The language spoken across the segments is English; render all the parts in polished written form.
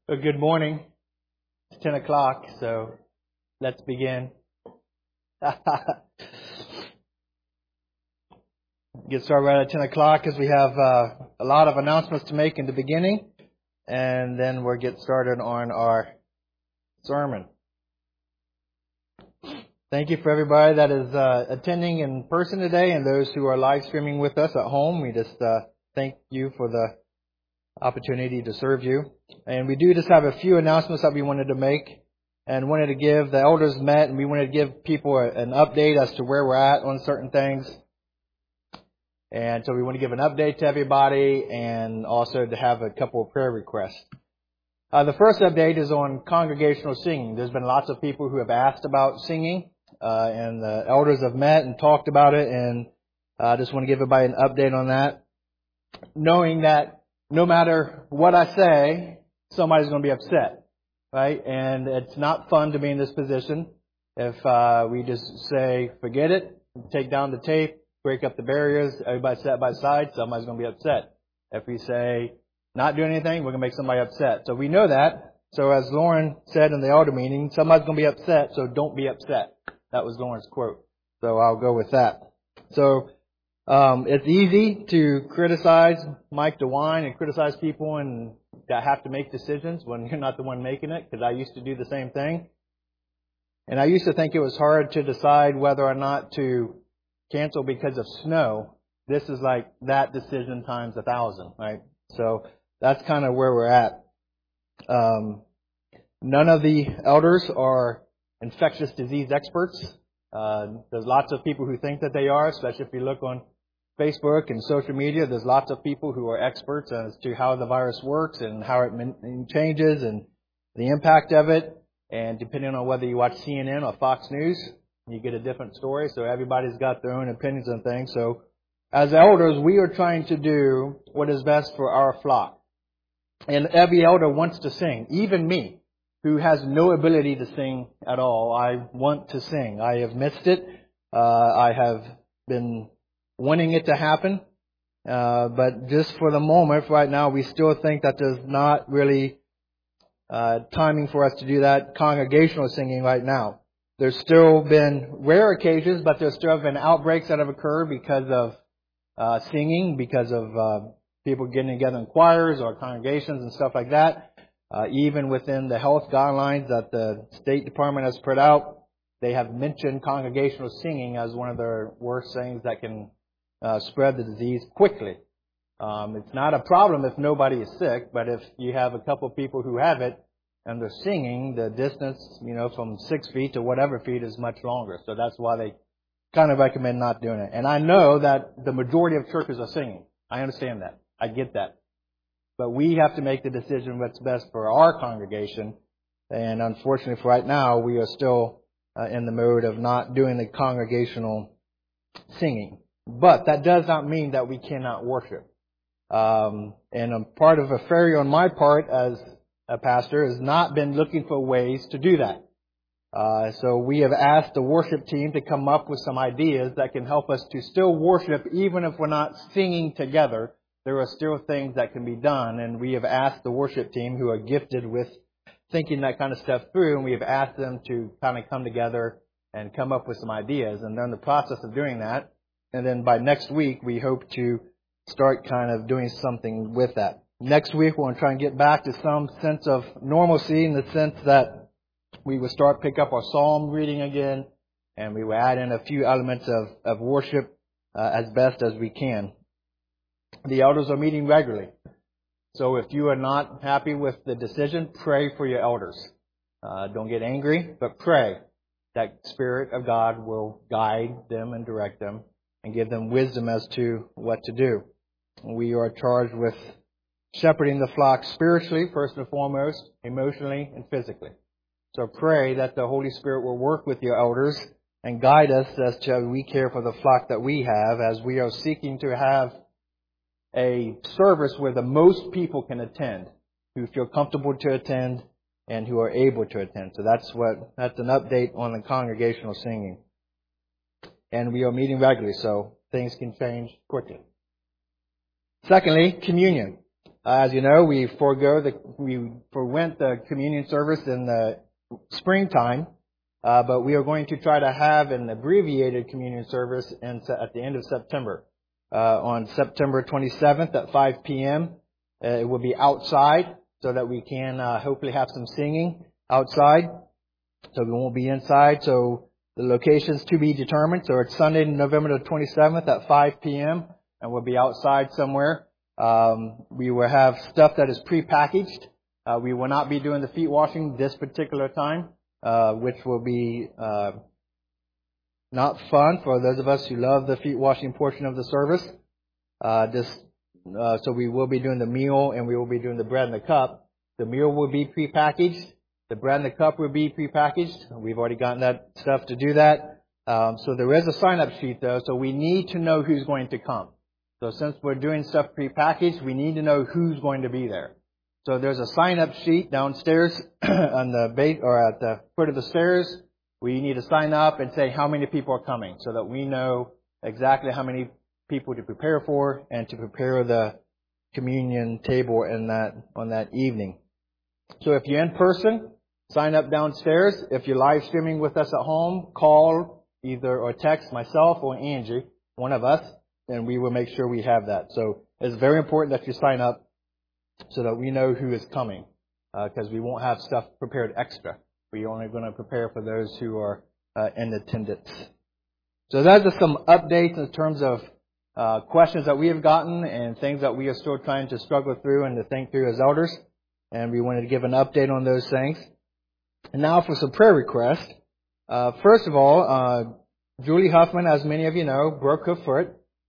Well, good morning. It's 10 o'clock, so let's begin. Get started right at 10 o'clock because we have a lot of announcements to make in the beginning, and then we'll get started on our sermon. Thank you for everybody that is attending in person today and those who are live streaming with us at home. We just thank you for the opportunity to serve you. And we do just have a few announcements that we wanted to make and wanted to give. The elders met and we wanted to give people an update as to where we're at on certain things. And so we want to give an update to everybody and also to have a couple of prayer requests. The first update is on congregational singing. There's been lots of people who have asked about singing, and the elders have met and talked about it, and I just want to give everybody an update on that, knowing that no matter what I say, somebody's going to be upset, right? And it's not fun to be in this position if we just say, forget it, take down the tape, break up the barriers, everybody side by side, somebody's going to be upset. If we say, not doing anything, we're going to make somebody upset. So we know that. So as Lauren said in the elder meeting, somebody's going to be upset, so don't be upset. That was Lauren's quote. So I'll go with that. So it's easy to criticize Mike DeWine and criticize people and that have to make decisions when you're not the one making it, because I used to do the same thing. And I used to think it was hard to decide whether or not to cancel because of snow. This is like that decision times 1,000, right? So that's kind of where we're at. None of the elders are infectious disease experts. There's lots of people who think that they are, especially if you look on Facebook and social media. There's lots of people who are experts as to how the virus works and how it changes and the impact of it. And depending on whether you watch CNN or Fox News, you get a different story. So everybody's got their own opinions on things. So as elders, we are trying to do what is best for our flock. And every elder wants to sing, even me, who has no ability to sing at all. I want to sing. I have missed it. I have been wanting it to happen. But just for the moment, right now, we still think that there's not really timing for us to do that congregational singing right now. There's still been rare occasions, but there's still been outbreaks that have occurred because of singing, because of people getting together in choirs or congregations and stuff like that. Even within the health guidelines that the State Department has put out, they have mentioned congregational singing as one of the worst things that can spread the disease quickly. It's not a problem if nobody is sick, but if you have a couple of people who have it and they're singing, the distance, from 6 feet to whatever feet is much longer. So that's why they kind of recommend not doing it. And I know that the majority of churches are singing. I understand that. I get that. But we have to make the decision what's best for our congregation. And unfortunately for right now, we are still in the mode of not doing the congregational singing. But that does not mean that we cannot worship. And a part of a failure on my part as a pastor has not been looking for ways to do that. So we have asked the worship team to come up with some ideas that can help us to still worship even if we're not singing together. There are still things that can be done, and we have asked the worship team, who are gifted with thinking that kind of stuff through, and we have asked them to kind of come together and come up with some ideas, and they're in the process of doing that. And then by next week, we hope to start kind of doing something with that. Next week, we're going to try and get back to some sense of normalcy, in the sense that we will pick up our psalm reading again, and we will add in a few elements of worship as best as we can. The elders are meeting regularly. So if you are not happy with the decision, pray for your elders. Don't get angry, but pray that Spirit of God will guide them and direct them and give them wisdom as to what to do. We are charged with shepherding the flock spiritually, first and foremost, emotionally and physically. So pray that the Holy Spirit will work with your elders and guide us as to how we care for the flock that we have, as we are seeking to have a service where the most people can attend, who feel comfortable to attend and who are able to attend. So that's an update on the congregational singing. And we are meeting regularly, so things can change quickly. Secondly, communion. As you know, we forwent the communion service in the springtime, but we are going to try to have an abbreviated communion service at the end of September. On September 27th at 5 p.m., it will be outside so that we can hopefully have some singing outside. So we won't be inside. So the location's to be determined. So it's Sunday, November the 27th at 5 p.m., and we'll be outside somewhere. We will have stuff that is prepackaged. We will not be doing the feet washing this particular time, which will be not fun for those of us who love the feet washing portion of the service. So we will be doing the meal, and we will be doing the bread and the cup. The meal will be prepackaged. The bread and the cup will be prepackaged. We've already gotten that stuff to do that. So there is a sign-up sheet, though, so we need to know who's going to come. So since we're doing stuff prepackaged, we need to know who's going to be there. So there's a sign-up sheet downstairs on the base or at the foot of the stairs. We need to sign up and say how many people are coming, so that we know exactly how many people to prepare for and to prepare the communion table on that evening. So if you're in person, sign up downstairs. If you're live streaming with us at home, call either or text myself or Angie, one of us, and we will make sure we have that. So it's very important that you sign up so that we know who is coming, because we won't have stuff prepared extra. We're only going to prepare for those who are in attendance. So those are some updates in terms of questions that we have gotten and things that we are still trying to struggle through and to think through as elders. And we wanted to give an update on those things. And now for some prayer requests. First of all, Julie Huffman, as many of you know, broke her foot.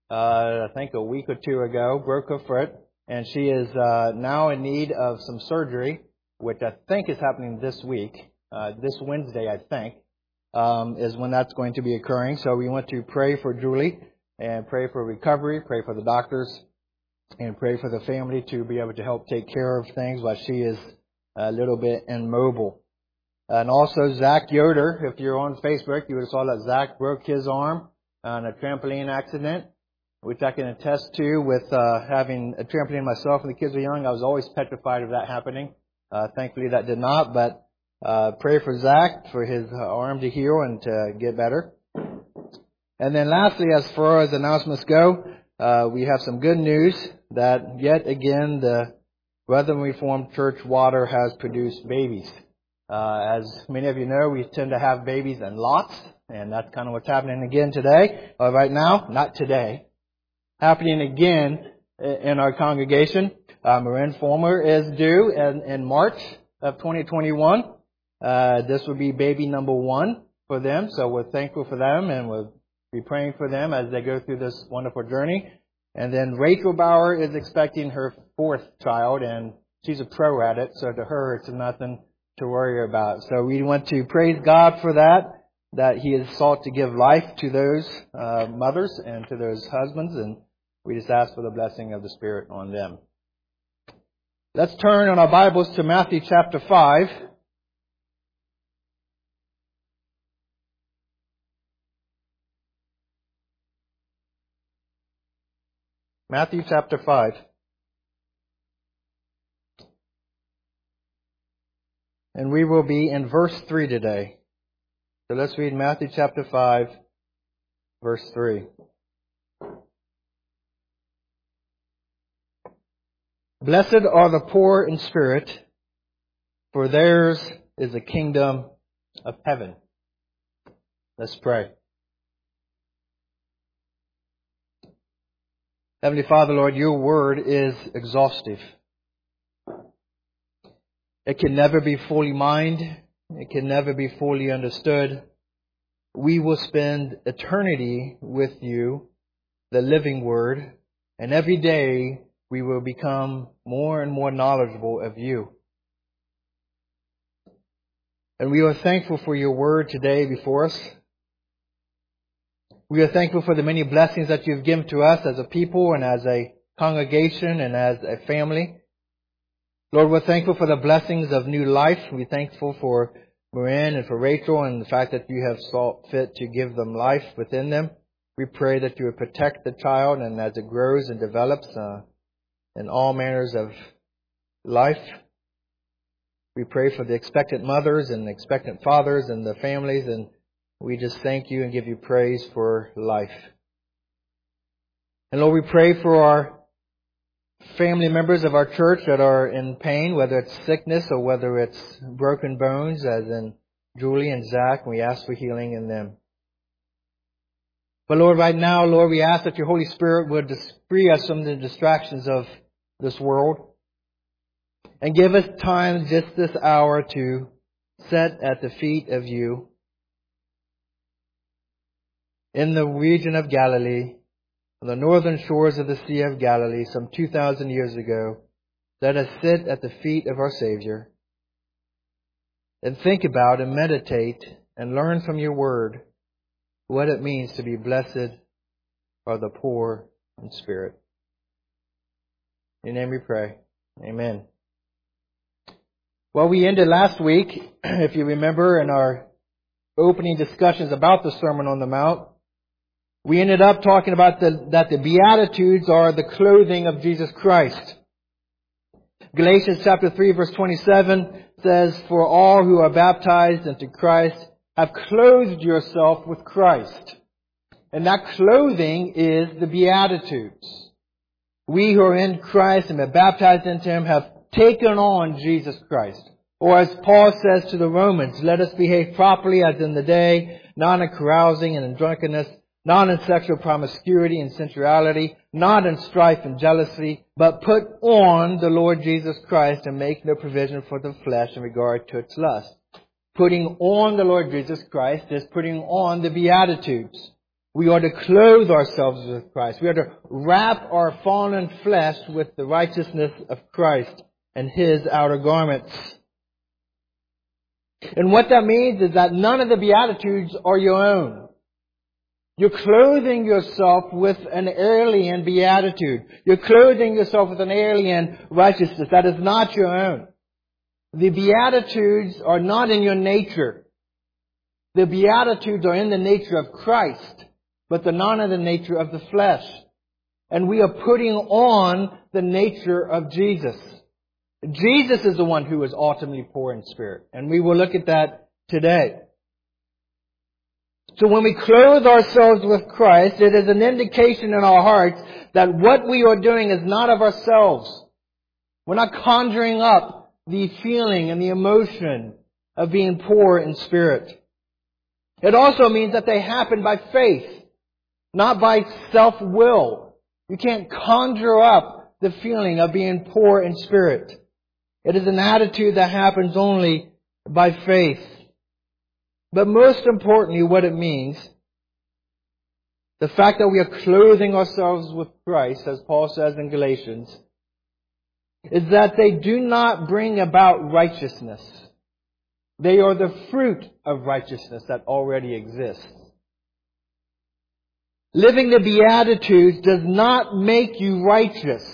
I think a week or two ago, broke her foot. And she is now in need of some surgery, which I think is happening this week. This Wednesday, I think, is when that's going to be occurring. So we want to pray for Julie and pray for recovery, pray for the doctors, and pray for the family to be able to help take care of things while she is a little bit immobile. And also Zach Yoder, if you're on Facebook, you would have saw that Zach broke his arm on a trampoline accident, which I can attest to with having a trampoline myself when the kids were young. I was always petrified of that happening. Thankfully that did not, but pray for Zach for his arm to heal and to get better. And then lastly, as far as announcements go, we have some good news that yet again the Brethren Reformed Church water has produced babies. As many of you know, we tend to have babies in lots, and that's kind of what's happening again today. Right now, not today. Happening again in our congregation. Marin Former is due in March of 2021. This will be baby number 1 for them, so we're thankful for them, and we'll be praying for them as they go through this wonderful journey. And then Rachel Bauer is expecting her 4th child, and she's a pro at it, so to her it's nothing to worry about. So we want to praise God for that He has sought to give life to those mothers and to those husbands, and we just ask for the blessing of the Spirit on them. Let's turn on our Bibles to Matthew chapter 5. Matthew chapter 5. And we will be in verse 3 today. So let's read Matthew chapter 5, verse 3. Blessed are the poor in spirit, for theirs is the kingdom of heaven. Let's pray. Heavenly Father, Lord, your word is exhaustive. It can never be fully mined. It can never be fully understood. We will spend eternity with you, the living word, and every day we will become more and more knowledgeable of you. And we are thankful for your word today before us. We are thankful for the many blessings that you've given to us as a people and as a congregation and as a family. Lord, we're thankful for the blessings of new life. We're thankful for Marin and for Rachel and the fact that you have sought fit to give them life within them. We pray that you would protect the child, and as it grows and develops in all manners of life. We pray for the expectant mothers and the expectant fathers and the families, and we just thank you and give you praise for life. And Lord, we pray for our family members of our church that are in pain, whether it's sickness or whether it's broken bones, as in Julie and Zach. We ask for healing in them. But Lord, right now, Lord, we ask that your Holy Spirit would free us from the distractions of this world and give us time just this hour to sit at the feet of you in the region of Galilee, on the northern shores of the Sea of Galilee, some 2,000 years ago. Let us sit at the feet of our Savior and think about and meditate and learn from your word what it means to be blessed are the poor in spirit. In your name we pray. Amen. Well, we ended last week, if you remember, in our opening discussions about the Sermon on the Mount. We ended up talking about that the Beatitudes are the clothing of Jesus Christ. Galatians chapter 3 verse 27 says, "For all who are baptized into Christ have clothed yourself with Christ." And that clothing is the Beatitudes. We who are in Christ and have been baptized into Him have taken on Jesus Christ. Or as Paul says to the Romans, "Let us behave properly as in the day, not in carousing and in drunkenness, not in sexual promiscuity and sensuality, not in strife and jealousy, but put on the Lord Jesus Christ and make no provision for the flesh in regard to its lust." Putting on the Lord Jesus Christ is putting on the Beatitudes. We are to clothe ourselves with Christ. We are to wrap our fallen flesh with the righteousness of Christ and His outer garments. And what that means is that none of the Beatitudes are your own. You're clothing yourself with an alien beatitude. You're clothing yourself with an alien righteousness. That is not your own. The Beatitudes are not in your nature. The Beatitudes are in the nature of Christ, but they're not in the nature of the flesh. And we are putting on the nature of Jesus. Jesus is the one who is ultimately poor in spirit. And we will look at that today. So when we clothe ourselves with Christ, it is an indication in our hearts that what we are doing is not of ourselves. We're not conjuring up the feeling and the emotion of being poor in spirit. It also means that they happen by faith, not by self-will. You can't conjure up the feeling of being poor in spirit. It is an attitude that happens only by faith. But most importantly, what it means, the fact that we are clothing ourselves with Christ, as Paul says in Galatians, is that they do not bring about righteousness. They are the fruit of righteousness that already exists. Living the Beatitudes does not make you righteous.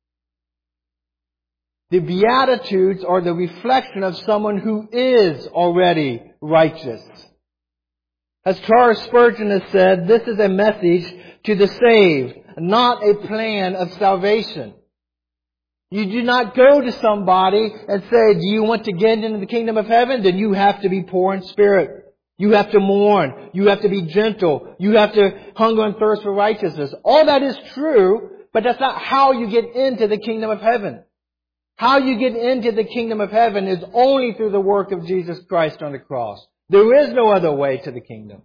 The Beatitudes are the reflection of someone who is already righteous. As Charles Spurgeon has said, this is a message to the saved, not a plan of salvation. You do not go to somebody and say, "Do you want to get into the kingdom of heaven? Then you have to be poor in spirit. You have to mourn. You have to be gentle. You have to hunger and thirst for righteousness." All that is true, but that's not how you get into the kingdom of heaven. How you get into the kingdom of heaven is only through the work of Jesus Christ on the cross. There is no other way to the kingdom.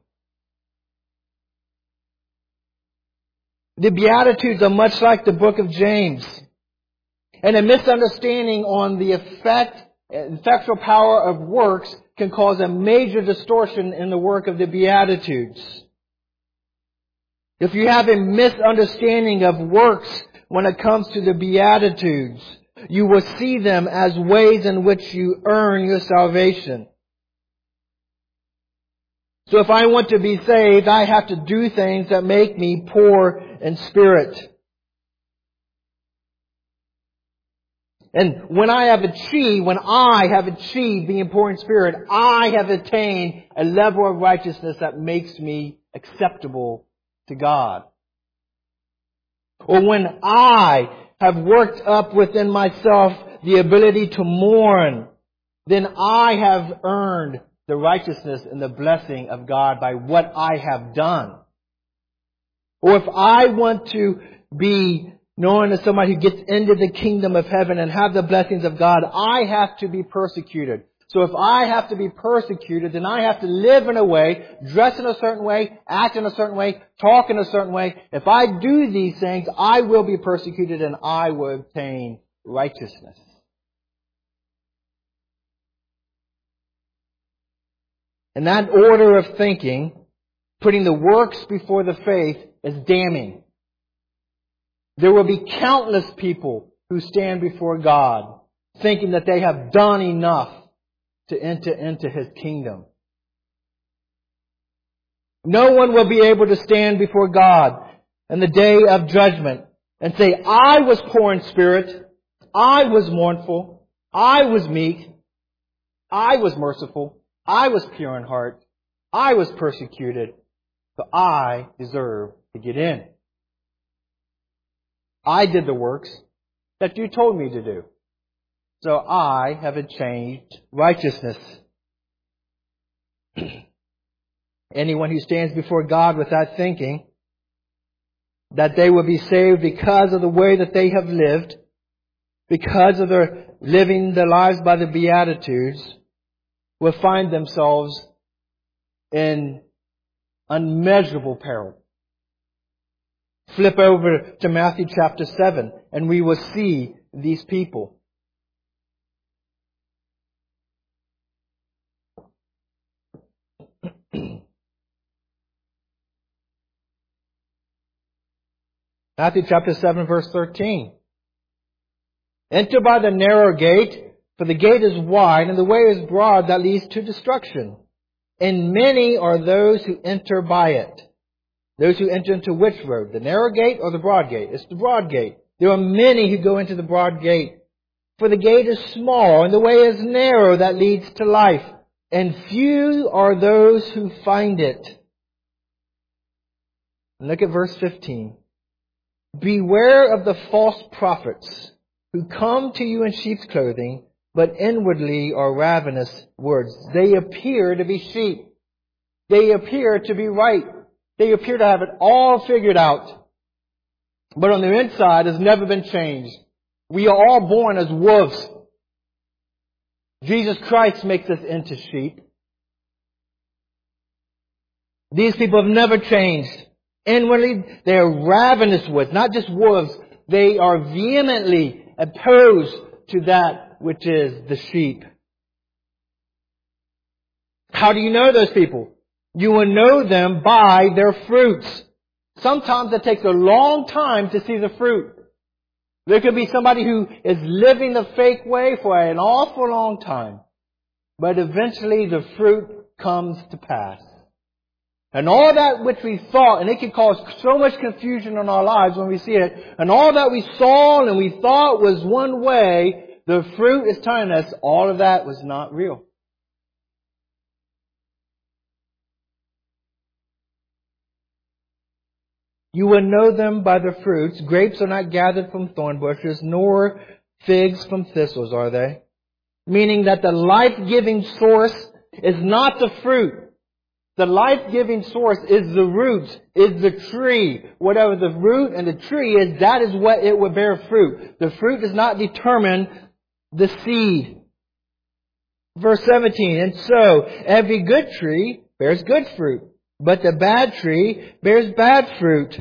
The Beatitudes are much like the book of James. And a misunderstanding on the effectual power of works can cause a major distortion in the work of the Beatitudes. If you have a misunderstanding of works when it comes to the Beatitudes, you will see them as ways in which you earn your salvation. So if I want to be saved, I have to do things that make me poor in spirit. And when I have achieved being poor in spirit, I have attained a level of righteousness that makes me acceptable to God. Or when I have worked up within myself the ability to mourn, then I have earned the righteousness and the blessing of God by what I have done. Or if I want to be known as somebody who gets into the kingdom of heaven and have the blessings of God, I have to be persecuted. So if I have to be persecuted, then I have to live in a way, dress in a certain way, act in a certain way, talk in a certain way. If I do these things, I will be persecuted and I will obtain righteousness. And that order of thinking, putting the works before the faith, is damning. There will be countless people who stand before God thinking that they have done enough to enter into His kingdom. No one will be able to stand before God in the day of judgment and say, I was poor in spirit, I was mournful, I was meek, I was merciful, I was pure in heart, I was persecuted, so I deserve to get in. I did the works that you told me to do. So I have achieved righteousness. Anyone who stands before God with that thinking, that they will be saved because of the way that they have lived, because of their living their lives by the Beatitudes, will find themselves in unmeasurable peril. Flip over to Matthew chapter 7 and we will see these people. Matthew chapter 7 verse 13. Enter by the narrow gate, for the gate is wide and the way is broad that leads to destruction. And many are those who enter by it. Those who enter into which road? The narrow gate or the broad gate? It's the broad gate. There are many who go into the broad gate. For the gate is small and the way is narrow that leads to life. And few are those who find it. And look at verse 15. Beware of the false prophets who come to you in sheep's clothing, but inwardly are ravenous wolves. They appear to be sheep. They appear to be right. They appear to have it all figured out. But on the inside has never been changed. We are all born as wolves. Jesus Christ makes us into sheep. These people have never changed. Inwardly, they are ravenous wolves, not just wolves. They are vehemently opposed to that which is the sheep. How do you know those people? You will know them by their fruits. Sometimes it takes a long time to see the fruit. There could be somebody who is living the fake way for an awful long time. But eventually the fruit comes to pass. And all that which we thought, and it can cause so much confusion in our lives when we see it, and all that we saw and we thought was one way, the fruit is telling us all of that was not real. You will know them by their fruits. Grapes are not gathered from thorn bushes, nor figs from thistles, are they? Meaning that the life-giving source is not the fruit. The life-giving source is the roots, is the tree. Whatever the root and the tree is, that is what it will bear fruit. The fruit does not determine the seed. Verse 17, and so every good tree bears good fruit, but the bad tree bears bad fruit.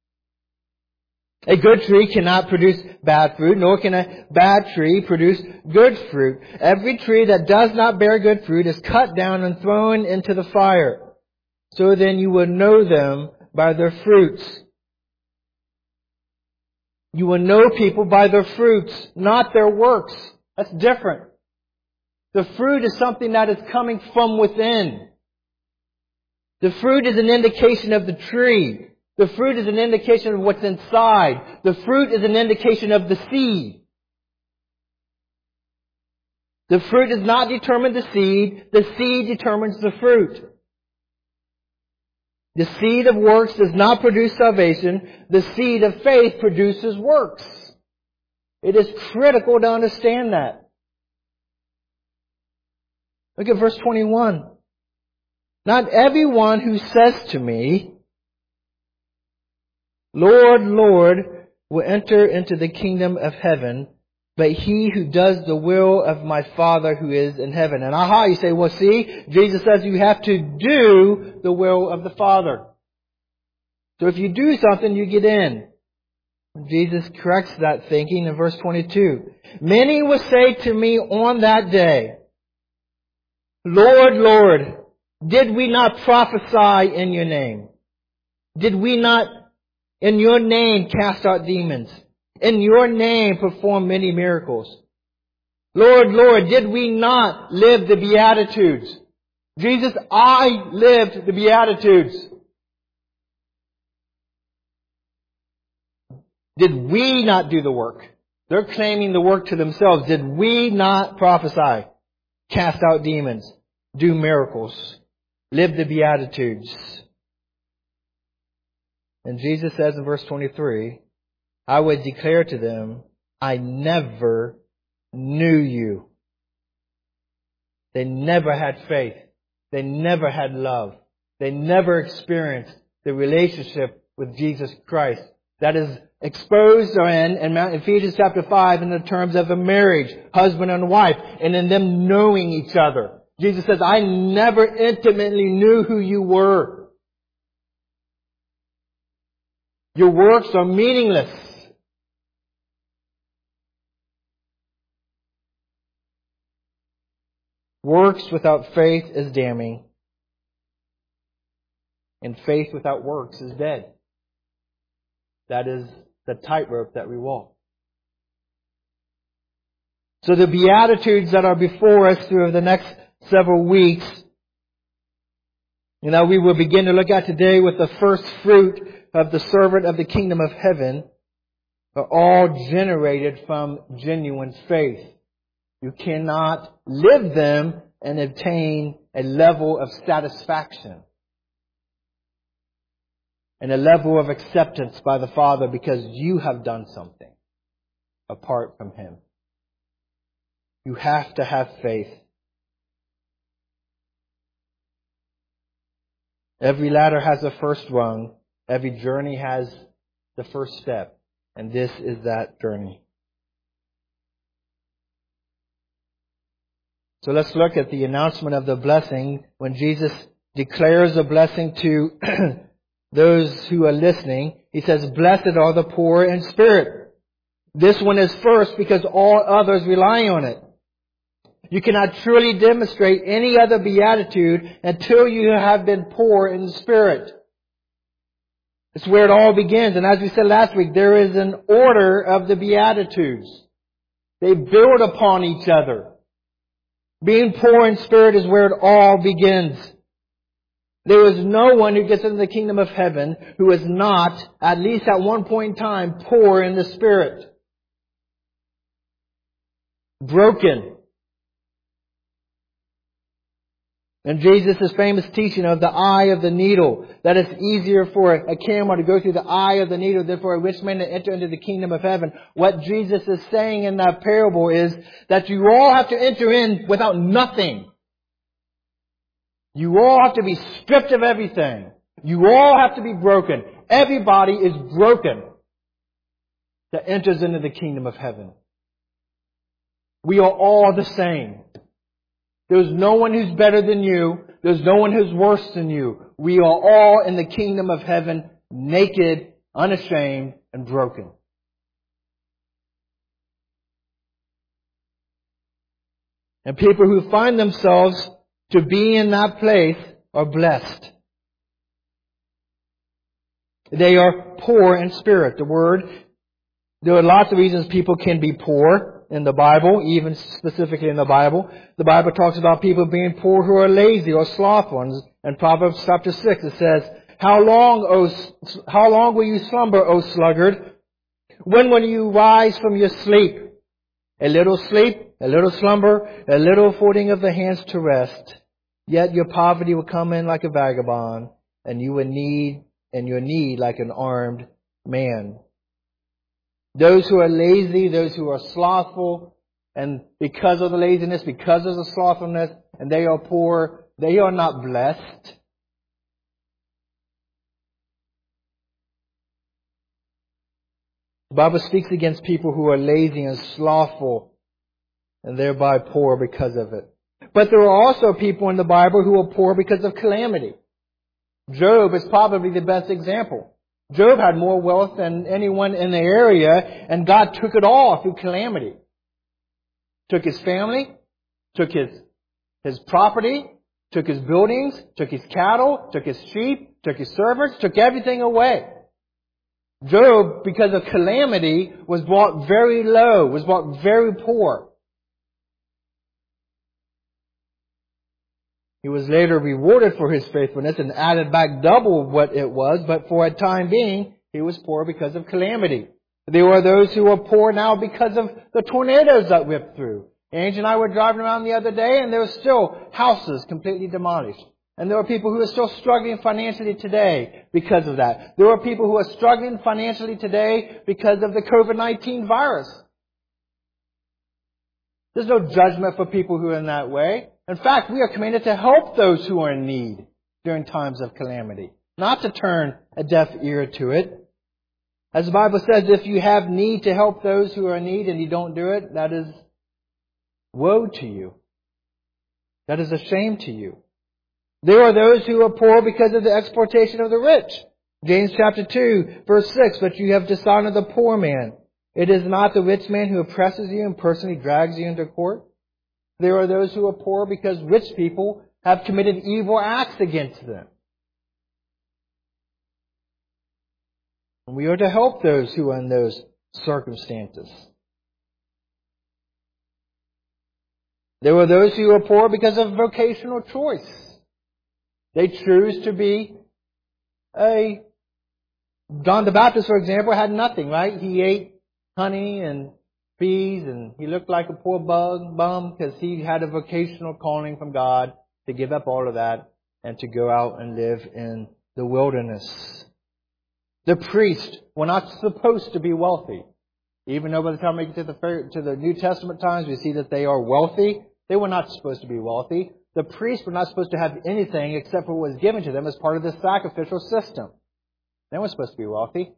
A good tree cannot produce bad fruit, nor can a bad tree produce good fruit. Every tree that does not bear good fruit is cut down and thrown into the fire. So then you will know them by their fruits. You will know people by their fruits, not their works. That's different. The fruit is something that is coming from within. The fruit is an indication of the tree. The fruit is an indication of what's inside. The fruit is an indication of the seed. The fruit does not determine the seed determines the fruit. The seed of works does not produce salvation. The seed of faith produces works. It is critical to understand that. Look at verse 21. Not everyone who says to me, Lord, Lord, will enter into the kingdom of heaven, but he who does the will of my Father who is in heaven. And you say, well, see, Jesus says you have to do the will of the Father. So if you do something, you get in. Jesus corrects that thinking in verse 22. Many will say to me on that day, Lord, Lord, did we not prophesy in your name? Did we not in your name cast out demons? In your name perform many miracles? Lord, Lord, did we not live the Beatitudes? Jesus, I lived the Beatitudes. Did we not do the work? They're claiming the work to themselves. Did we not prophesy, cast out demons, do miracles, live the Beatitudes? And Jesus says in verse 23, I would declare to them, I never knew you. They never had faith. They never had love. They never experienced the relationship with Jesus Christ. That is exposed in Ephesians chapter 5 in the terms of a marriage, husband and wife, and in them knowing each other. Jesus says, I never intimately knew who you were. Your works are meaningless. Works without faith is damning. And faith without works is dead. That is the tightrope that we walk. So the Beatitudes that are before us through the next several weeks, we will begin to look at today with the first fruit of the servant of the kingdom of heaven, are all generated from genuine faith. You cannot live them and obtain a level of satisfaction and a level of acceptance by the Father because you have done something apart from Him. You have to have faith. Every ladder has a first rung. Every journey has the first step. And this is that journey. So let's look at the announcement of the blessing when Jesus declares a blessing to those who are listening. He says, blessed are the poor in spirit. This one is first because all others rely on it. You cannot truly demonstrate any other beatitude until you have been poor in the spirit. It's where it all begins. And as we said last week, there is an order of the Beatitudes. They build upon each other. Being poor in spirit is where it all begins. There is no one who gets into the kingdom of heaven who is not, at least at one point in time, poor in the spirit. Broken. And Jesus' famous teaching of the eye of the needle, that it's easier for a camel to go through the eye of the needle than for a rich man to enter into the kingdom of heaven. What Jesus is saying in that parable is that you all have to enter in without nothing. You all have to be stripped of everything. You all have to be broken. Everybody is broken that enters into the kingdom of heaven. We are all the same. There's no one who's better than you. There's no one who's worse than you. We are all in the kingdom of heaven, naked, unashamed, and broken. And people who find themselves to be in that place are blessed. They are poor in spirit. There are lots of reasons people can be poor in the Bible, even specifically in the Bible. The Bible talks about people being poor who are lazy or slothful. In Proverbs chapter 6 it says, How long will you slumber, O sluggard? When will you rise from your sleep? A little sleep, a little slumber, a little folding of the hands to rest. Yet your poverty will come in like a vagabond, and your need like an armed man. Those who are lazy, those who are slothful, and because of the laziness, because of the slothfulness, and they are poor, they are not blessed. The Bible speaks against people who are lazy and slothful and thereby poor because of it. But there are also people in the Bible who are poor because of calamity. Job is probably the best example. Job had more wealth than anyone in the area, and God took it all through calamity. Took his family, took his property, took his buildings, took his cattle, took his sheep, took his servants, took everything away. Job, because of calamity, was brought very low, was brought very poor. He was later rewarded for his faithfulness and added back double what it was, but for a time being, he was poor because of calamity. There were those who are poor now because of the tornadoes that whipped through. Angie and I were driving around the other day, and there were still houses completely demolished. And there are people who are still struggling financially today because of that. There are people who are struggling financially today because of the COVID-19 virus. There's no judgment for people who are in that way. In fact, we are commanded to help those who are in need during times of calamity, not to turn a deaf ear to it. As the Bible says, if you have need to help those who are in need and you don't do it, that is woe to you. That is a shame to you. There are those who are poor because of the exploitation of the rich. James chapter 2, verse 6, but you have dishonored the poor man. It is not the rich man who oppresses you and personally drags you into court. There are those who are poor because rich people have committed evil acts against them. And we are to help those who are in those circumstances. There are those who are poor because of vocational choice. They choose to be John the Baptist, for example, had nothing, right? He ate honey and bees, and he looked like a poor bum because he had a vocational calling from God to give up all of that and to go out and live in the wilderness. The priests were not supposed to be wealthy. Even though by the time we get to the New Testament times, we see that they are wealthy. They were not supposed to be wealthy. The priests were not supposed to have anything except for what was given to them as part of the sacrificial system. They weren't supposed to be wealthy.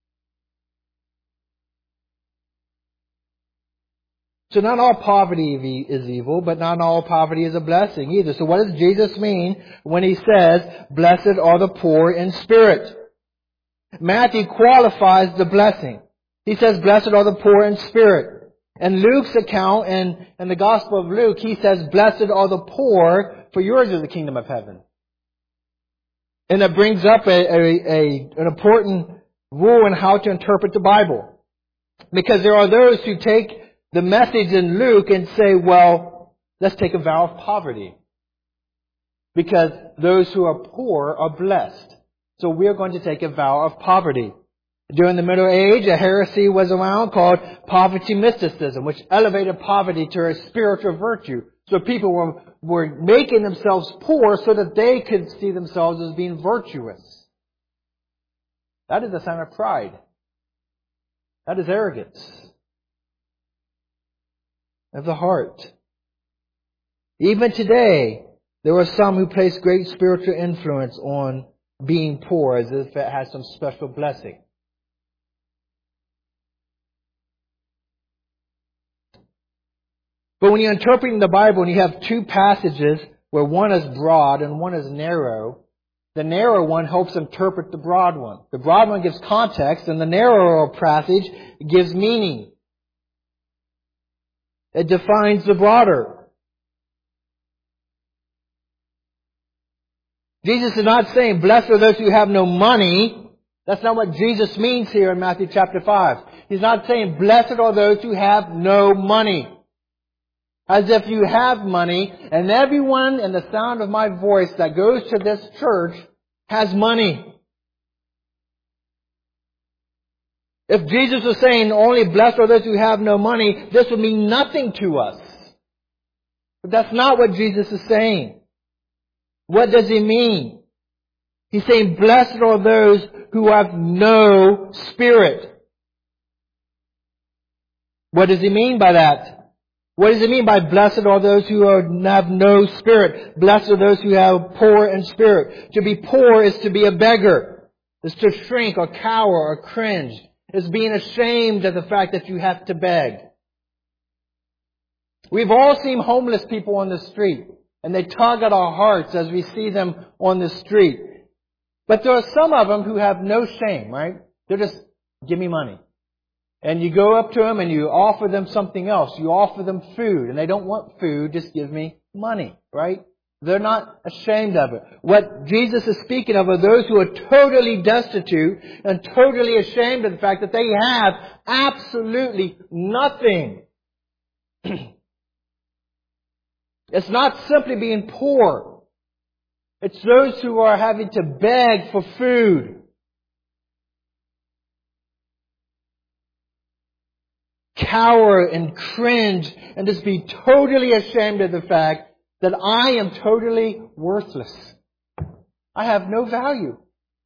So not all poverty is evil, but not all poverty is a blessing either. So what does Jesus mean when He says, blessed are the poor in spirit? Matthew qualifies the blessing. He says, blessed are the poor in spirit. In Luke's account, in the Gospel of Luke, he says, blessed are the poor, for yours is the kingdom of heaven. And it brings up an important rule in how to interpret the Bible. Because there are those who take the message in Luke and say, well, let's take a vow of poverty. Because those who are poor are blessed. So we're going to take a vow of poverty. During the Middle Age, a heresy was around called poverty mysticism, which elevated poverty to a spiritual virtue. So people were making themselves poor so that they could see themselves as being virtuous. That is a sign of pride. That is arrogance of the heart. Even today, there are some who place great spiritual influence on being poor as if it has some special blessing. But when you're interpreting the Bible and you have two passages where one is broad and one is narrow, the narrow one helps interpret the broad one. The broad one gives context and the narrower passage gives meaning. It defines the broader. Jesus is not saying, blessed are those who have no money. That's not what Jesus means here in Matthew chapter 5. He's not saying, blessed are those who have no money. As if you have money, and everyone in the sound of my voice that goes to this church has money. If Jesus was saying only blessed are those who have no money, this would mean nothing to us. But that's not what Jesus is saying. What does He mean? He's saying blessed are those who have no spirit. What does he mean by that? What does he mean by blessed are those who have no spirit? Blessed are those who have poor in spirit. To be poor is to be a beggar. Is to shrink or cower or cringe. Is being ashamed of the fact that you have to beg. We've all seen homeless people on the street. And they tug at our hearts as we see them on the street. But there are some of them who have no shame, right? They're just, give me money. And you go up to them and you offer them something else. You offer them food. And they don't want food, just give me money, right? They're not ashamed of it. What Jesus is speaking of are those who are totally destitute and totally ashamed of the fact that they have absolutely nothing. It's not simply being poor. It's those who are having to beg for food. Cower and cringe and just be totally ashamed of the fact that I am totally worthless. I have no value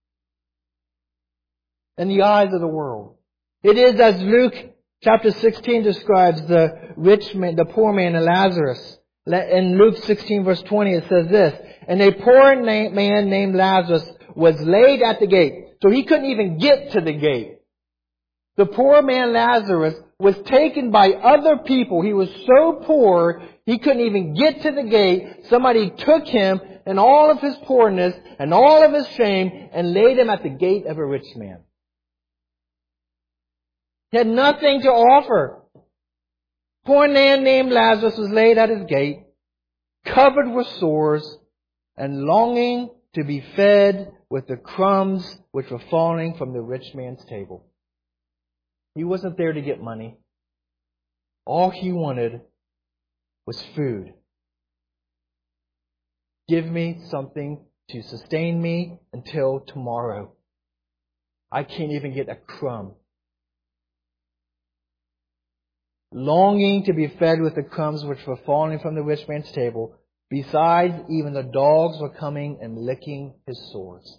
in the eyes of the world. It is as Luke chapter 16 describes the rich man, the poor man and Lazarus. In Luke 16 verse 20 it says this, and a poor man named Lazarus was laid at the gate. So he couldn't even get to the gate. The poor man Lazarus was taken by other people. He was so poor, he couldn't even get to the gate. Somebody took him and all of his poorness and all of his shame and laid him at the gate of a rich man. He had nothing to offer. Poor man named Lazarus was laid at his gate, covered with sores, and longing to be fed with the crumbs which were falling from the rich man's table. He wasn't there to get money. All he wanted was food. Give me something to sustain me until tomorrow. I can't even get a crumb. Longing to be fed with the crumbs which were falling from the rich man's table. Besides, even the dogs were coming and licking his sores.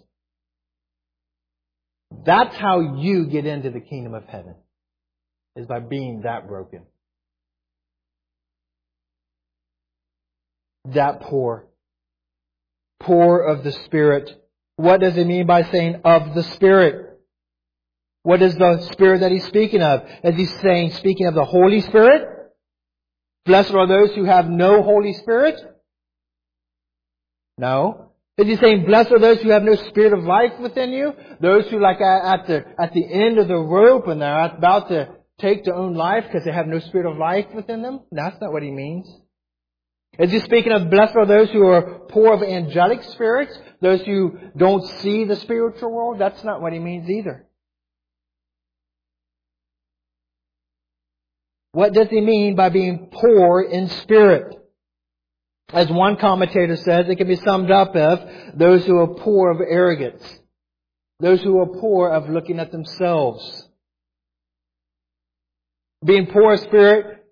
That's how you get into the kingdom of heaven. Is by being that broken. That poor. Poor of the Spirit. What does it mean by saying of the Spirit? What is the Spirit that he's speaking of? Is he saying, speaking of the Holy Spirit? Blessed are those who have no Holy Spirit? No. Is he saying, blessed are those who have no Spirit of life within you? Those who like at the end of the rope and they're about to take their own life because they have no Spirit of life within them? That's not what he means. Is he speaking of blessed are those who are poor of angelic spirits? Those who don't see the spiritual world? That's not what he means either. What does he mean by being poor in spirit? As one commentator says, it can be summed up as those who are poor of arrogance. Those who are poor of looking at themselves. Being poor in spirit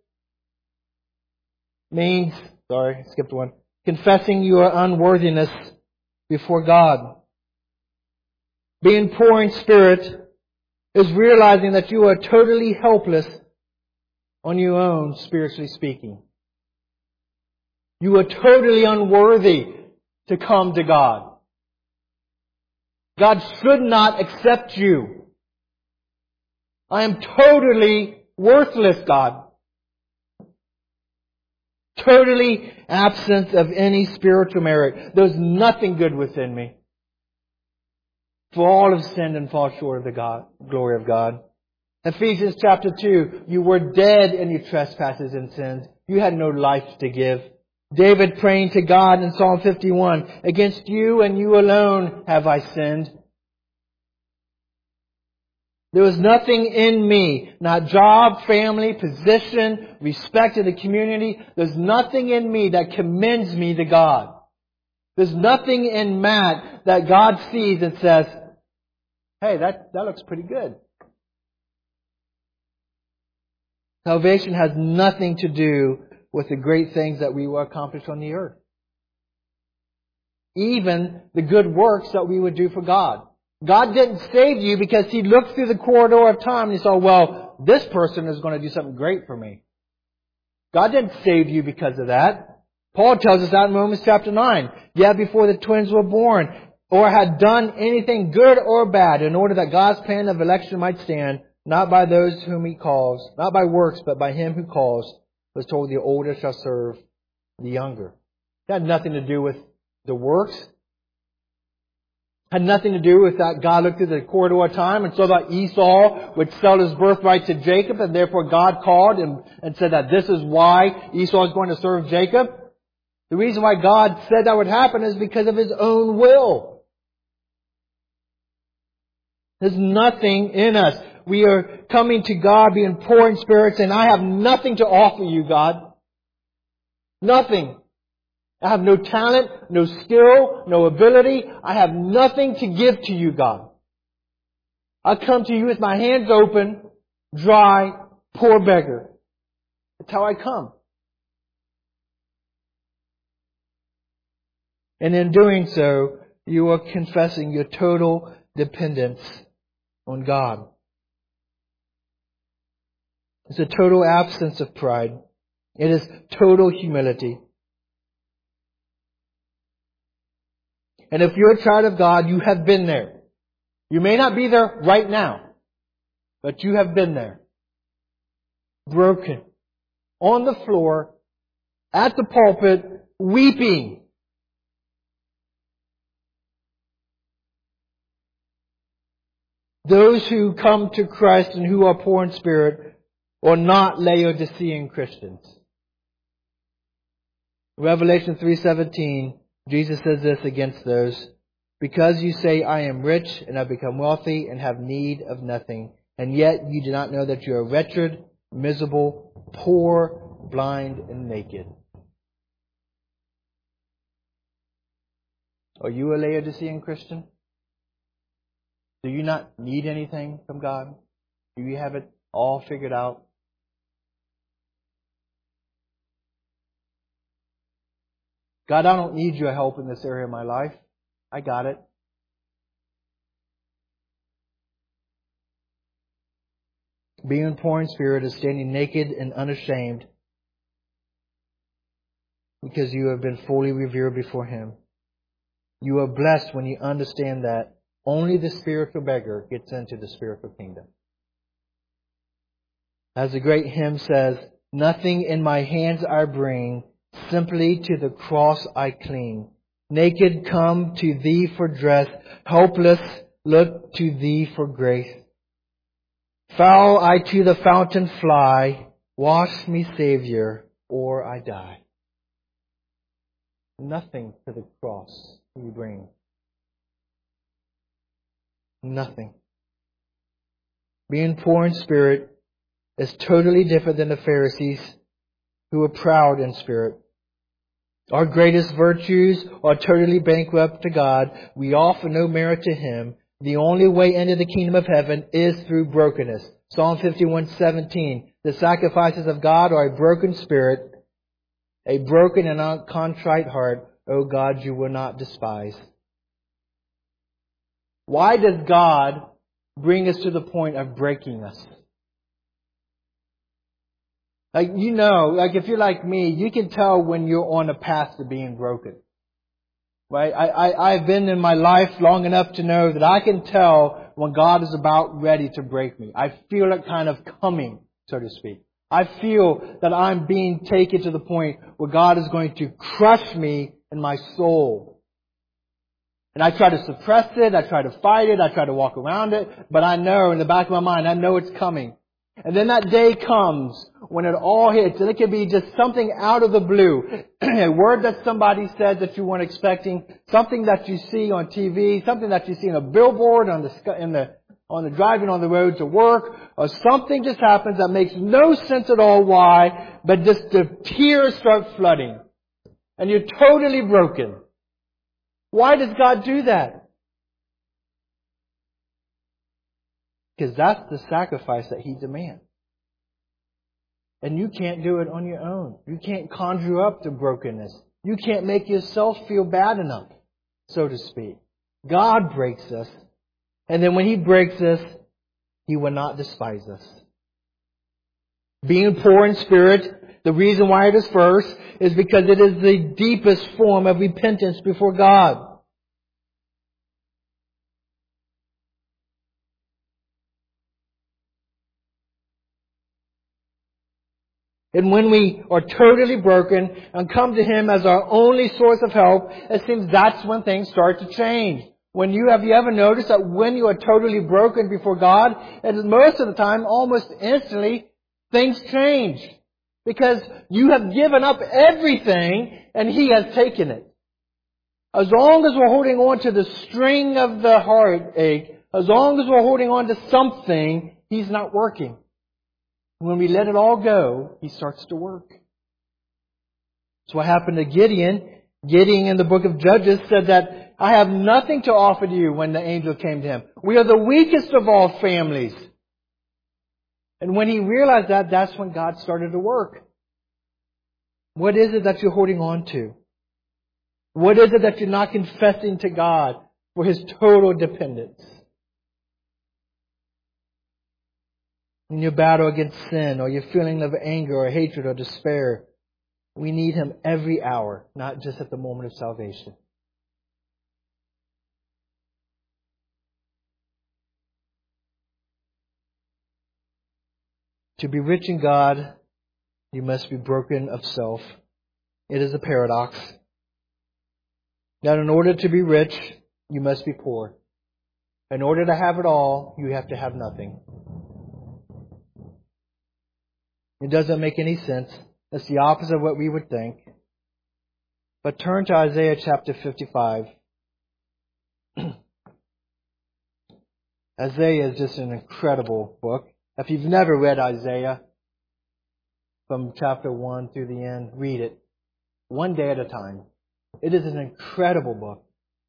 means, skipped one, confessing your unworthiness before God. Being poor in spirit is realizing that you are totally helpless on your own, spiritually speaking. You are totally unworthy to come to God. God should not accept you. I am totally worthless, God. Totally absent of any spiritual merit. There's nothing good within me. For all have sinned and fall short of the glory of God. Ephesians chapter 2, you were dead in your trespasses and sins. You had no life to give. David praying to God in Psalm 51, against you and you alone have I sinned. There was nothing in me, not job, family, position, respect to the community. There's nothing in me that commends me to God. There's nothing in Matt that God sees and says, hey, that looks pretty good. Salvation has nothing to do with the great things that we will accomplish on the earth. Even the good works that we would do for God. God didn't save you because He looked through the corridor of time and He saw, well, this person is going to do something great for me. God didn't save you because of that. Paul tells us that in Romans chapter 9. Yet before the twins were born, or had done anything good or bad, in order that God's plan of election might stand, not by those whom He calls, not by works, but by Him who calls, was told the older shall serve the younger. It had nothing to do with the works. Had nothing to do with that God looked through the corridor of time and saw that Esau would sell his birthright to Jacob, and therefore God called and said that this is why Esau is going to serve Jacob. The reason why God said that would happen is because of His own will. There's nothing in us. We are coming to God being poor in spirit, and I have nothing to offer you, God. Nothing. I have no talent, no skill, no ability. I have nothing to give to you, God. I come to you with my hands open, dry, poor beggar. That's how I come. And in doing so, you are confessing your total dependence on God. It's a total absence of pride. It is total humility. And if you're a child of God, you have been there. You may not be there right now, but you have been there. Broken. On the floor, at the pulpit, weeping. Those who come to Christ and who are poor in spirit are not Laodicean Christians. Revelation 3:17, Jesus says this against those: because you say, I am rich and have become wealthy and have need of nothing, and yet you do not know that you are wretched, miserable, poor, blind, and naked. Are you a Laodicean Christian? Do you not need anything from God? Do you have it all figured out? God, I don't need your help in this area of my life. I got it. Being poor in spirit is standing naked and unashamed because you have been fully revealed before Him. You are blessed when you understand that only the spiritual beggar gets into the spiritual kingdom. As the great hymn says, nothing in my hands I bring, simply to the cross I cling. Naked come to Thee for dress, helpless look to Thee for grace. Foul I to the fountain fly, wash me, Savior, or I die. Nothing to the cross we bring. Nothing. Being poor in spirit is totally different than the Pharisees who were proud in spirit. Our greatest virtues are totally bankrupt to God. We offer no merit to Him. The only way into the kingdom of heaven is through brokenness. Psalm 51:17. The sacrifices of God are a broken spirit, a broken and a contrite heart. O God, you will not despise. Why does God bring us to the point of breaking us? If you're like me, you can tell when you're on a path to being broken. Right? I've been in my life long enough to know that I can tell when God is about ready to break me. I feel it kind of coming, so to speak. I feel that I'm being taken to the point where God is going to crush me in my soul. And I try to suppress it, I try to fight it, I try to walk around it, but I know in the back of my mind, I know it's coming. And then that day comes when it all hits, and it can be just something out of the blue. A word that somebody said that you weren't expecting, something that you see on TV, something that you see in a billboard on the driving on the road to work, or something just happens that makes no sense at all why, but just the tears start flooding. And you're totally broken. Why does God do that? Because that's the sacrifice that He demands. And you can't do it on your own. You can't conjure up the brokenness. You can't make yourself feel bad enough, so to speak. God breaks us. And then when He breaks us, He will not despise us. Being poor in spirit, the reason why it is first is because it is the deepest form of repentance before God. And when we are totally broken and come to Him as our only source of help, it seems that's when things start to change. Have you ever noticed that when you are totally broken before God, and most of the time, almost instantly, things change. Because you have given up everything and He has taken it. As long as we're holding on to the string of the heartache, as long as we're holding on to something, He's not working. When we let it all go, He starts to work. That's what happened to Gideon. Gideon in the book of Judges said that, I have nothing to offer to you when the angel came to him. We are the weakest of all families. And when he realized that, that's when God started to work. What is it that you're holding on to? What is it that you're not confessing to God for His total dependence? In your battle against sin, or your feeling of anger or hatred or despair, we need Him every hour, not just at the moment of salvation. To be rich in God, you must be broken of self. It is a paradox. That in order to be rich, you must be poor. In order to have it all, you have to have nothing. It doesn't make any sense. It's the opposite of what we would think. But turn to Isaiah chapter 55. Isaiah is just an incredible book. If you've never read Isaiah from chapter 1 through the end, read it. One day at a time. It is an incredible book.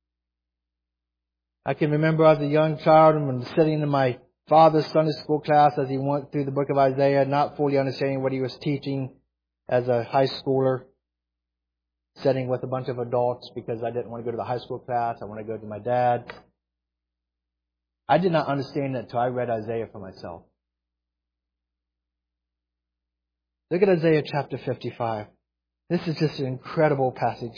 I can remember as a young child when sitting in my father's Sunday school class as he went through the book of Isaiah, not fully understanding what he was teaching as a high schooler, sitting with a bunch of adults because I didn't want to go to the high school class. I wanted to go to my dad. I did not understand it until I read Isaiah for myself. Look at Isaiah chapter 55. This is just an incredible passage.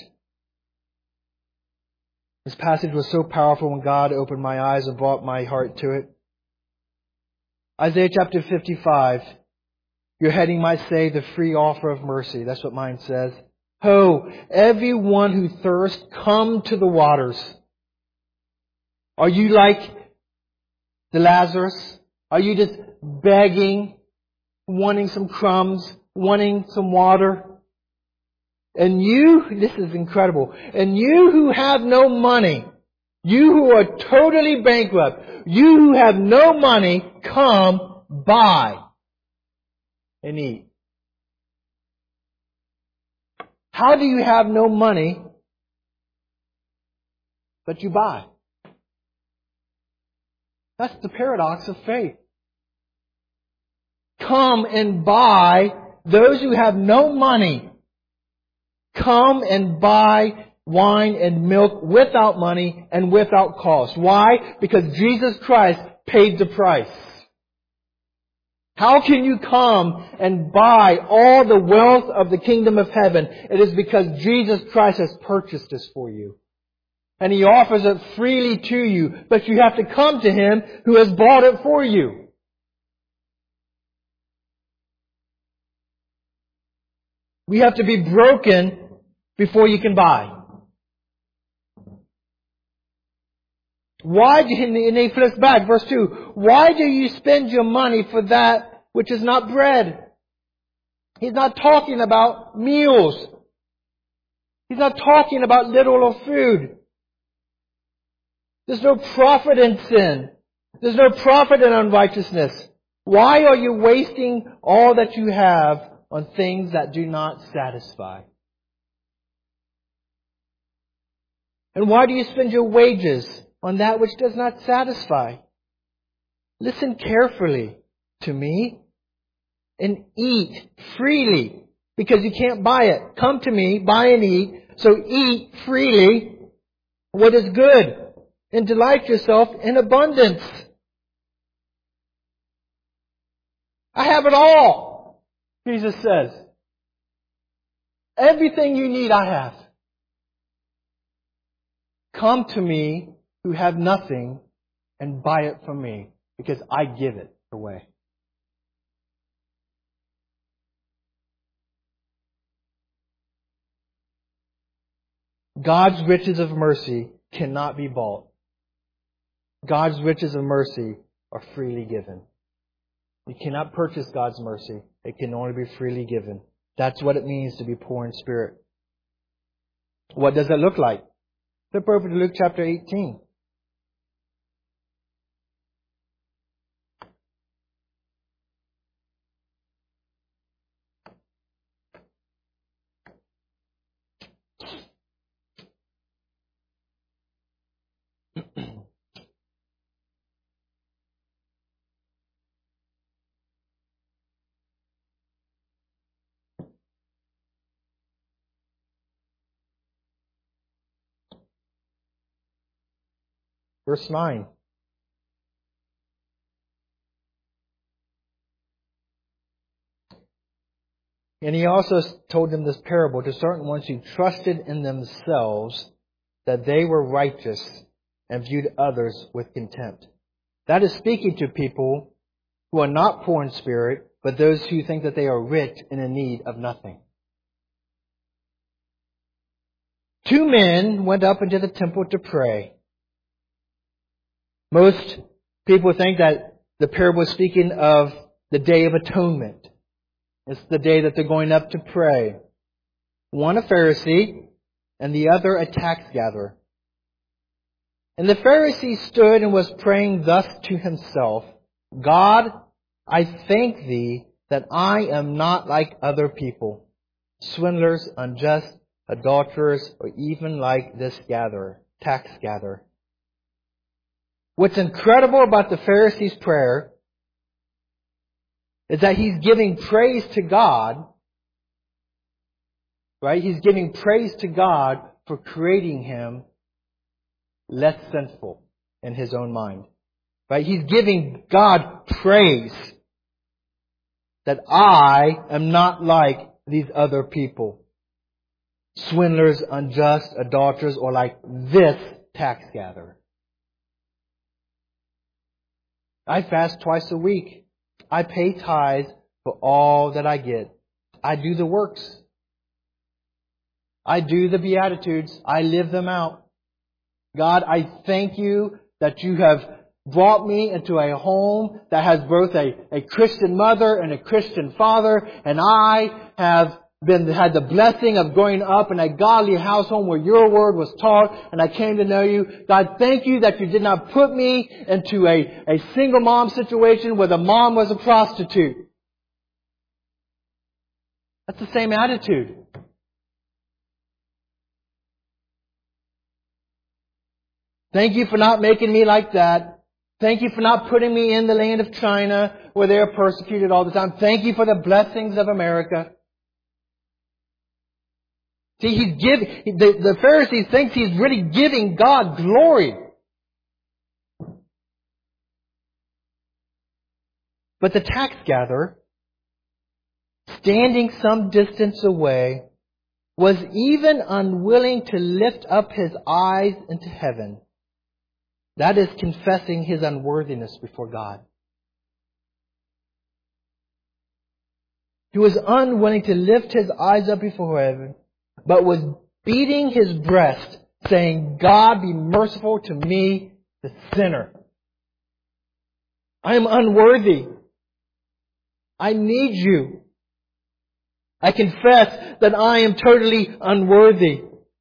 This passage was so powerful when God opened my eyes and brought my heart to it. Isaiah chapter 55. Your heading might say the free offer of mercy. That's what mine says. Ho, everyone who thirsts, come to the waters. Are you like the Lazarus? Are you just begging, wanting some crumbs, wanting some water? And you, this is incredible, and you who have no money, you who are totally bankrupt, you who have no money, come, buy and eat. How do you have no money, but you buy? That's the paradox of faith. Come and buy. Those who have no money, come and buy wine and milk without money and without cost. Why? Because Jesus Christ paid the price. How can you come and buy all the wealth of the kingdom of heaven? It is because Jesus Christ has purchased this for you. And He offers it freely to you. But you have to come to Him who has bought it for you. We have to be broken before you can buy. Why, and he flips back, verse 2, why do you spend your money for that which is not bread? He's not talking about meals. He's not talking about literal food. There's no profit in sin. There's no profit in unrighteousness. Why are you wasting all that you have on things that do not satisfy? And why do you spend your wages on that which does not satisfy? Listen carefully to me and eat freely, because you can't buy it. Come to me, buy and eat. So eat freely what is good and delight yourself in abundance. I have it all. Jesus says, everything you need I have. Come to me who have nothing and buy it from me, because I give it away. God's riches of mercy cannot be bought. God's riches of mercy are freely given. You cannot purchase God's mercy. It can only be freely given. That's what it means to be poor in spirit. What does that look like? Flip over to Luke chapter 18. Verse 9. And he also told them this parable to certain ones who trusted in themselves that they were righteous and viewed others with contempt. That is speaking to people who are not poor in spirit, but those who think that they are rich and in need of nothing. 2 men went up into the temple to pray. Most people think that the parable is speaking of the Day of Atonement. It's the day that they're going up to pray. One a Pharisee and the other a tax gatherer. And the Pharisee stood and was praying thus to himself, God, I thank Thee that I am not like other people, swindlers, unjust, adulterers, or even like this tax gatherer. What's incredible about the Pharisee's prayer is that he's giving praise to God, right? He's giving praise to God for creating him less sinful in his own mind, right? He's giving God praise that I am not like these other people, swindlers, unjust, adulterers, or like this tax gatherer. I fast twice a week. I pay tithes for all that I get. I do the works. I do the Beatitudes. I live them out. God, I thank You that You have brought me into a home that has both a Christian mother and a Christian father, and I have had the blessing of growing up in a godly household where Your Word was taught, and I came to know You. God, thank You that You did not put me into a single mom situation where the mom was a prostitute. That's the same attitude. Thank You for not making me like that. Thank You for not putting me in the land of China where they are persecuted all the time. Thank You for the blessings of America. See, the Pharisee thinks he's really giving God glory. But the tax gatherer, standing some distance away, was even unwilling to lift up his eyes into heaven. That is confessing his unworthiness before God. He was unwilling to lift his eyes up before heaven, but was beating his breast, saying, God, be merciful to me, the sinner. I am unworthy. I need You. I confess that I am totally unworthy.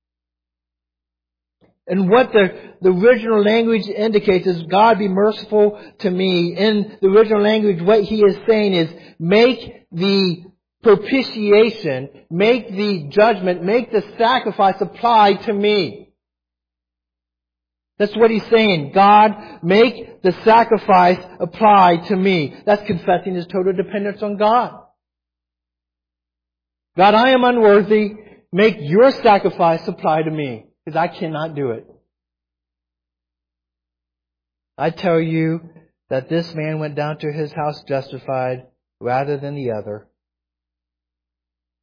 And what the original language indicates is, God, be merciful to me. In the original language, what he is saying is, make the propitiation, make the judgment, make the sacrifice apply to me. That's what he's saying. God, make the sacrifice apply to me. That's confessing his total dependence on God. God, I am unworthy. Make Your sacrifice apply to me, because I cannot do it. I tell you that this man went down to his house justified rather than the other.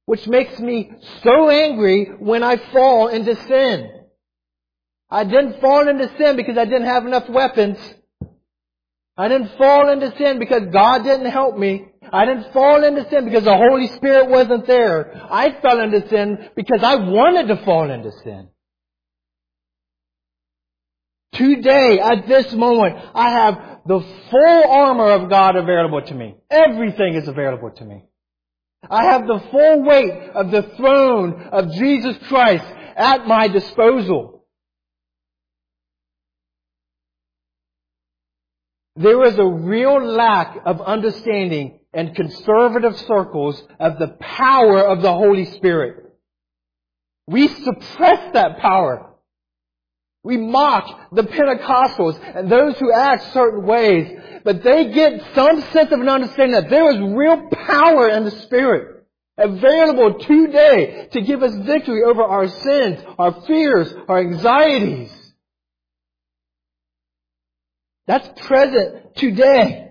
which makes me so angry when I fall into sin. I didn't fall into sin because I didn't have enough weapons. I didn't fall into sin because God didn't help me. I didn't fall into sin because the Holy Spirit wasn't there. I fell into sin because I wanted to fall into sin. Today, at this moment, I have the full armor of God available to me. Everything is available to me. I have the full weight of the throne of Jesus Christ at my disposal. There is a real lack of understanding in conservative circles of the power of the Holy Spirit. We suppress that power. We mock the Pentecostals and those who act certain ways, but they get some sense of an understanding that there is real power in the Spirit available today to give us victory over our sins, our fears, our anxieties. That's present today.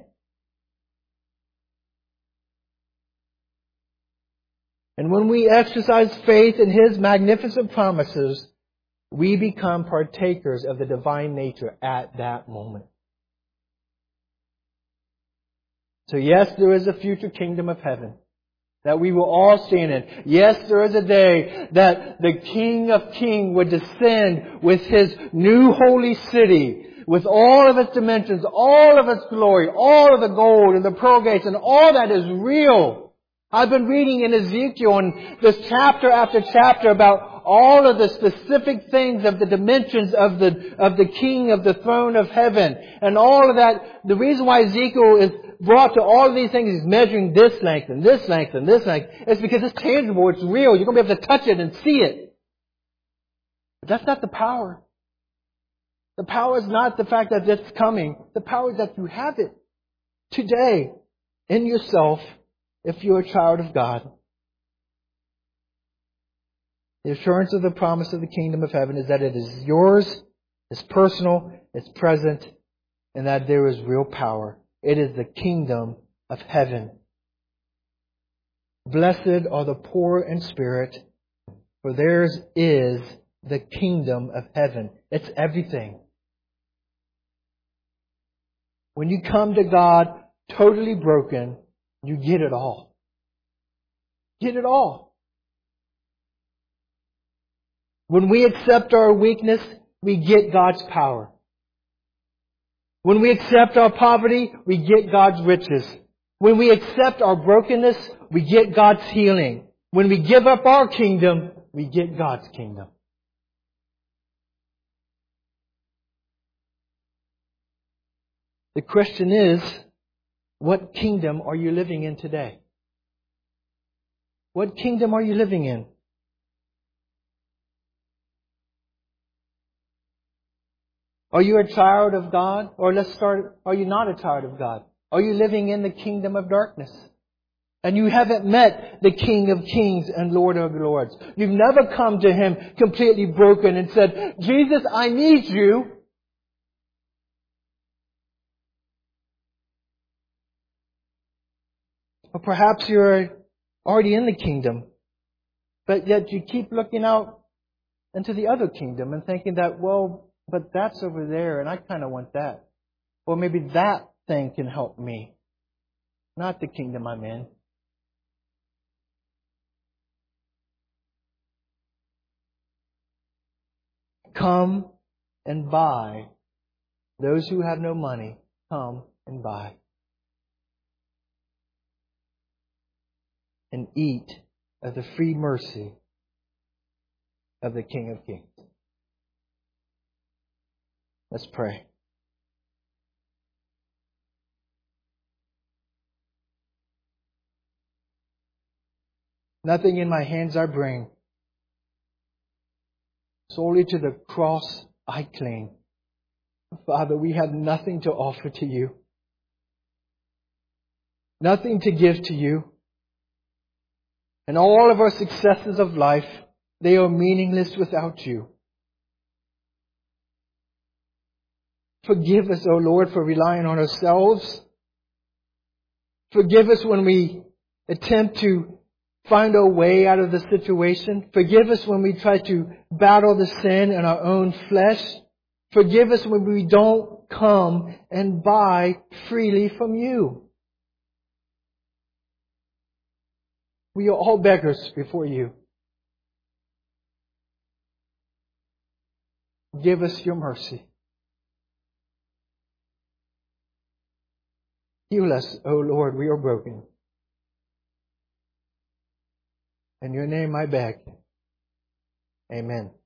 And when we exercise faith in His magnificent promises, we become partakers of the divine nature at that moment. So yes, there is a future kingdom of heaven that we will all stand in. Yes, there is a day that the King of Kings would descend with His new holy city, with all of its dimensions, all of its glory, all of the gold and the pearl gates and all that is real. I've been reading in Ezekiel and this chapter after chapter about all of the specific things of the dimensions of the King of the throne of heaven. And all of that, the reason why Ezekiel is brought to all of these things, he's measuring this length and this length and this length. It's because it's tangible, it's real. You're going to be able to touch it and see it. But that's not the power. The power is not the fact that it's coming. The power is that you have it today in yourself if you're a child of God. The assurance of the promise of the kingdom of heaven is that it is yours, it's personal, it's present, and that there is real power. It is the kingdom of heaven. Blessed are the poor in spirit, for theirs is the kingdom of heaven. It's everything. When you come to God totally broken, you get it all. Get it all. When we accept our weakness, we get God's power. When we accept our poverty, we get God's riches. When we accept our brokenness, we get God's healing. When we give up our kingdom, we get God's kingdom. The question is, what kingdom are you living in today? What kingdom are you living in? Are you a child of God? Or let's start, are you not a child of God? Are you living in the kingdom of darkness? And you haven't met the King of Kings and Lord of Lords. You've never come to Him completely broken and said, Jesus, I need you. Or perhaps you're already in the kingdom, but yet you keep looking out into the other kingdom and thinking that, well, but that's over there and I kind of want that. Or maybe that thing can help me. Not the kingdom I'm in. Come and buy. Those who have no money, come and buy. And eat of the free mercy of the King of Kings. Let's pray. Nothing in my hands I bring. Solely to the cross I cling. Father, we have nothing to offer to you. Nothing to give to you. And all of our successes of life, they are meaningless without you. Forgive us, O Lord, for relying on ourselves. Forgive us when we attempt to find a way out of the situation. Forgive us when we try to battle the sin in our own flesh. Forgive us when we don't come and buy freely from You. We are all beggars before You. Give us Your mercy. Heal us, O Lord, we are broken. In Your name I beg. Amen.